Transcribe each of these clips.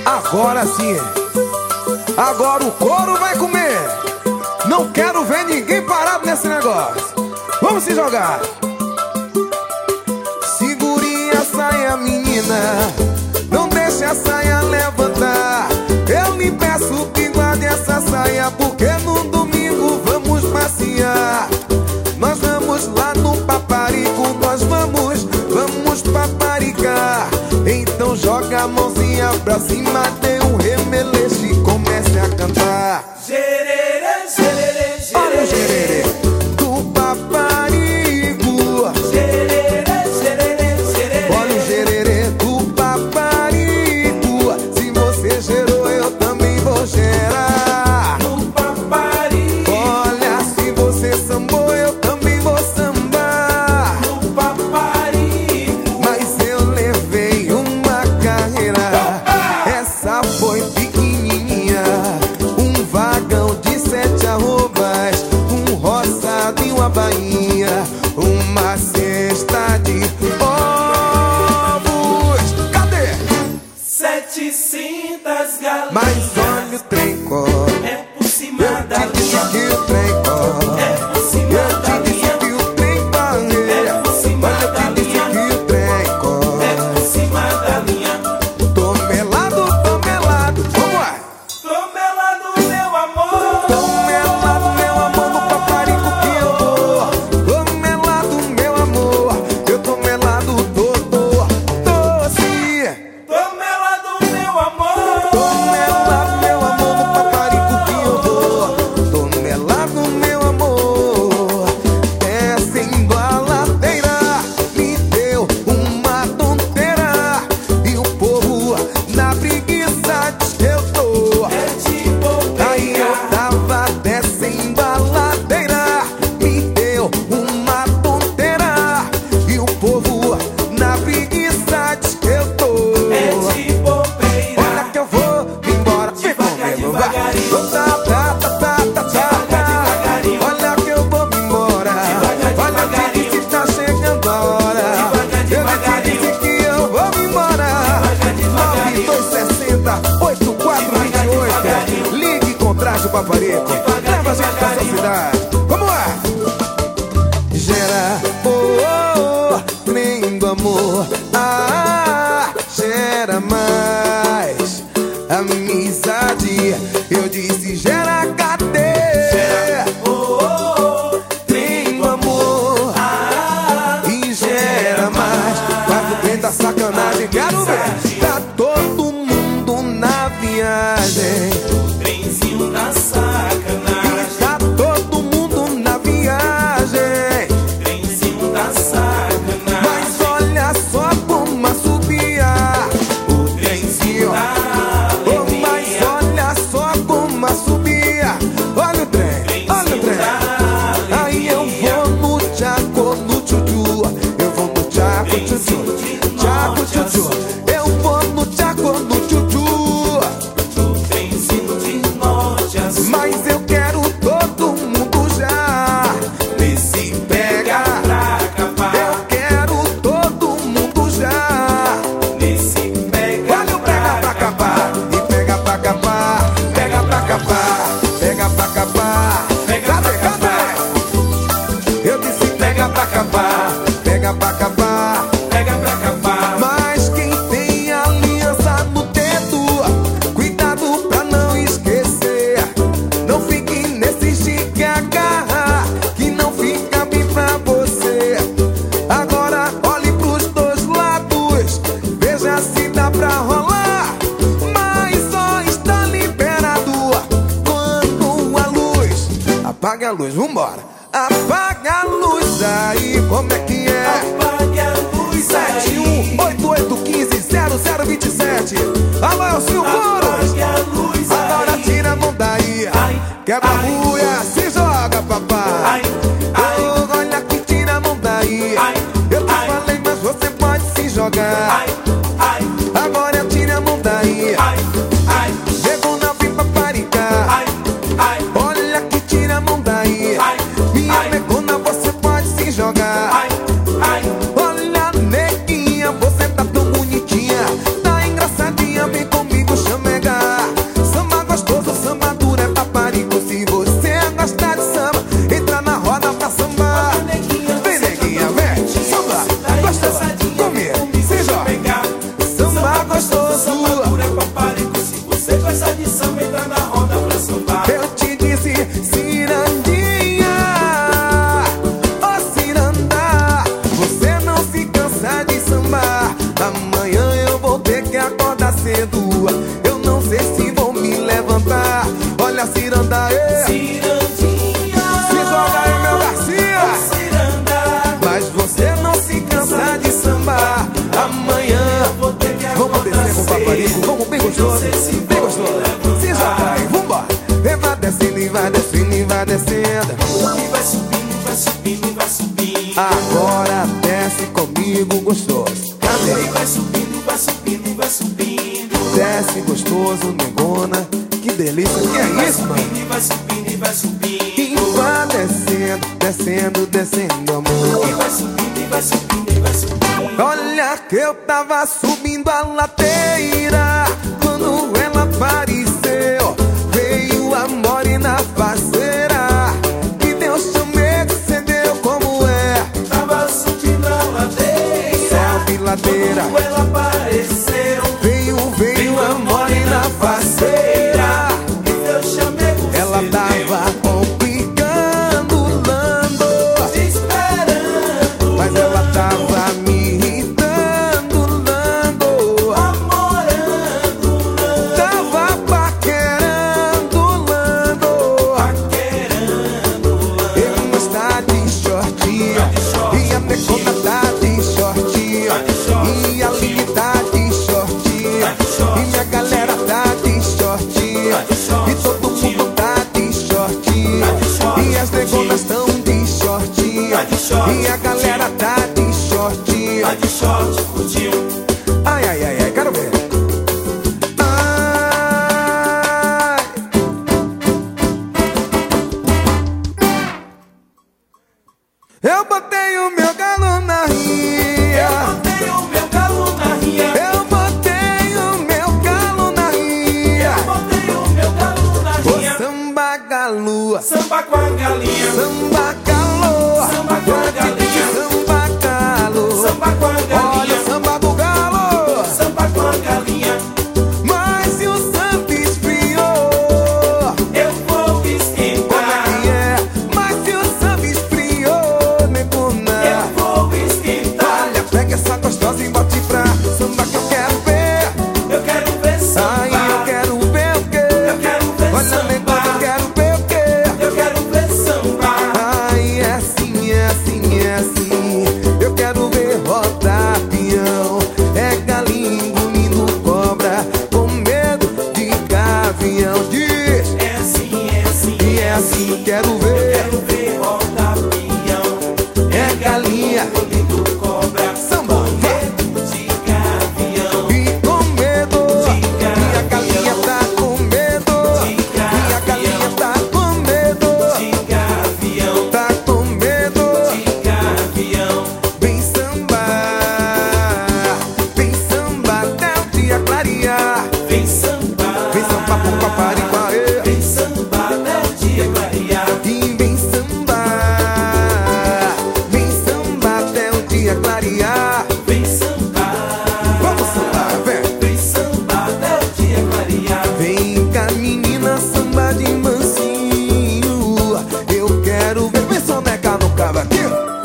Agora sim, agora o couro vai comer. Não quero ver ninguém parado nesse negócio. Vamos se jogar. Segure a saia, menina, não deixe a saia levantar. Eu lhe peço que guarde essa saia, porque no domingo vamos passear. Nós vamos lá no Paparico, nós vamos paparicar. Então joga a mãozinha pra cima, dê um remeleixo e comece a cantar. Gererê, gererê, gererê. Olha o gererê do Paparico. Gererê, gererê, gererê. Olha o gererê do Paparico. Se você gerou, eu também vou gerar. No Paparico. Olha, se você sambou, eu também vou sambar. No Paparico. Mas eu levei uma carreira, essa foi pequenininha. Um vagão de 7 arrobas, um roçado e uma bainha, uma cesta de ovos. Cadê? 700 galinhas. Mas olha o trem corre. É por cima da Eu te disse linha. que o trem corre. É por cima Eu da te disse linha. que o trem corre. É por cima Olha, eu da te disse linha. que o trem corre. É por cima da linha. Tô melado, como é? Tô melado, meu amor. Tô melado, meu amor, no Paparico que eu vou. Tô melado, meu amor, eu tô melado todo doce. Tô melado, meu amor. Tô melado, meu amor, no Paparico que eu vou. Tô melado, meu amor, descendo a ladeira. Me deu uma tonteira e o povo na preguiça diz que eu tô. É de bobeira. Aí eu tava descendo a ladeira, me deu uma tonteira e o povo na preguiça diz que eu tô. É de bobeira. Olha que eu vou me embora, vem comigo, vai. devagarinho. devagarinho. Olha que eu vou me embora. Olha que disse que tá chegando a hora. Eu te disse que eu vou me embora. 9260 8428. Ligue e contrate o Paparico. Leva a gente pra sua cidade. Vamos lá. Gera, trem do amor. Gera mais amizade. Eu disse gera, cadê? Trem do amor. E gera mais. Faz o trem da sacanagem. Quero ver. Tá todo mundo na viagem. Trenzinho da sacanagem. Tá todo mundo na viagem. Trenzinho da sacanagem. Mas olha só como subia o trenzinho. Oh, mas olha só como subia. Olha o trem, olha o trem. Aí eu vou no tchaco, no tchutchu. Eu vou no tchaco, tchutchu. Tchaco, tchutchu. Eu vou no tchaco, no tchutchu. Trenzinho de norte a sul. Mas eu quero todo mundo já. Nesse pega. Pra acabar. Eu quero todo mundo já. Nesse pega. Olha o pega pra capar. E pega pra capar. Pega pra capar. Pega pra capar. Cadê, cadê? Eu disse pega pra capar. Pega pra capar. Pega pra acabar. Mas quem tem aliança no dedo, cuidado pra não esquecer. Não fique nesse chique agarrar, que não fica bem pra você. Agora olhe pros dois lados, veja se dá pra rolar. Mas só está liberado quando a luz. Apaga a luz, vambora. Apaga a luz aí, como é que é? Apague a luz aí. 7188150027. Alô, é o Silvoro. Apague a luz Agora aí. tira a mão daí. Ai, Quebra a ai. buia, se joga, papai. Ai, ai. Oh, olha que tira a mão daí. Ai, Eu te ai. falei, mas você pode se jogar. Ai, ai, Agora tira a mão daí. ai, ai, Chegou na vim paparicar. ai, ai, Olha que tira a mão daí. ai, Minha ai. negona, você pode se jogar. ai, desce gostoso, negona. Que delícia, que é isso, mano? E vai subindo, e vai subindo. E vai descendo, descendo, descendo, amor. E vai subindo, e vai subindo, e vai subindo. Olha que eu tava subindo a ladeira, quando ela apareceu, veio a morena faceira, que Deus chamego, cedeu como é. Tava subindo a ladeira, Sobe ladeira, quando ela apareceu, veio a morena faceira. que Deus chamego, Ela cedeu. tava complicando, lando, Esperando, mas ela tava me irritando, lando. namorando, Tava paquerando, lando. Ele não está de shortinho, e a necona tá de shortinho, e a Lili tá de shortinho, e minha galera tá de shortinho, e todo mundo tá de shortinho, e as negonas tão de shortinho, e a galera tá de shortinho. tá de short, curtiu. Ai, ai, ai, ai, quero ver. Ai. Eu botei o meu galo na ria. Botei o meu galo na ria, Eu botei o meu galo na ria. botei o meu galo na O ria. samba galo, Samba com a galinha, samba galo, Samba com a galinha. samba galo. samba com a Olha galinha, o samba do galo. samba com a galinha. Mas se o samba esfriou, Eu vou como é esquentar, que é? Mas se o samba esfriou, negona, eu vou esquentar. olha, pega essa gostosa e bote pra samba que eu quero ver. Eu quero ver Ai, eu samba, quero ver o quê? eu quero ver Olha, negona, eu samba, quero ver o quê? eu quero ver samba. Ai, é assim, é assim, é assim. Eu quero ver rodar peão. É galinha engolindo cobra, com medo de gavião. Diz, É assim, é assim, e é assim, eu quero ver. quero ver roda peão. É galinha Engolindo cobra, Samba, com medo de gavião. e com medo. E a galinha tá com medo. E a galinha tá com medo. De gavião, Tá com medo. de gavião. Vem samba até o dia clarear. Vem samba, Vem samba pro Papariquaê. vem samba até o dia clarear. E vem samba até o dia clarear. Vem samba, Vamos sambar, vem. vem samba até o dia clarear. Vem cá, menina, samba de mansinho. Eu quero ver, vem soneca no cabo aqui.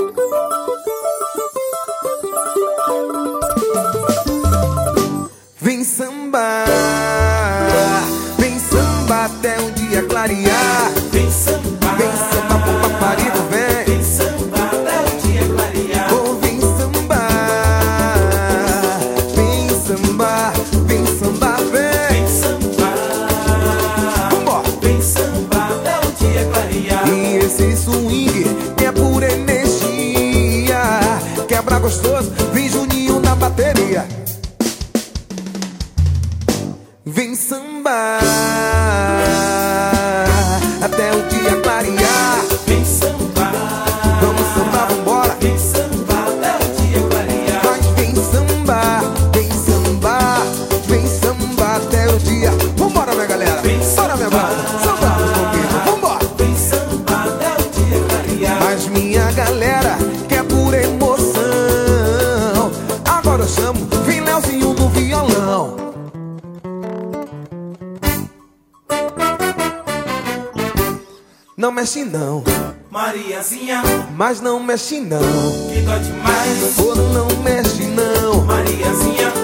Vem samba até o dia clarear. Vem samba, Vem samba pro Paparico, vem. vem samba até o dia clarear. Oh, vem samba, vem samba, vem samba, vem. Vem samba, Vambora. vem samba até o dia clarear. E esse swing é pura energia, quebra gostoso, vem Juninho na bateria. Vem samba até o dia clarear. Vem samba, Vamos sambar, vambora. vem samba até o dia clarear. Mas vem samba, vem samba, vem samba até o dia. Vambora, minha galera. Bora, minha banda. Sambamos comigo, vambora. Vem samba até o dia clarear. Mas minha galera quer pura emoção. Agora eu chamo, vem Leozinho no violão. Não mexe não, Mariazinha, mas não mexe não. que dói demais. Ou não mexe não, Mariazinha,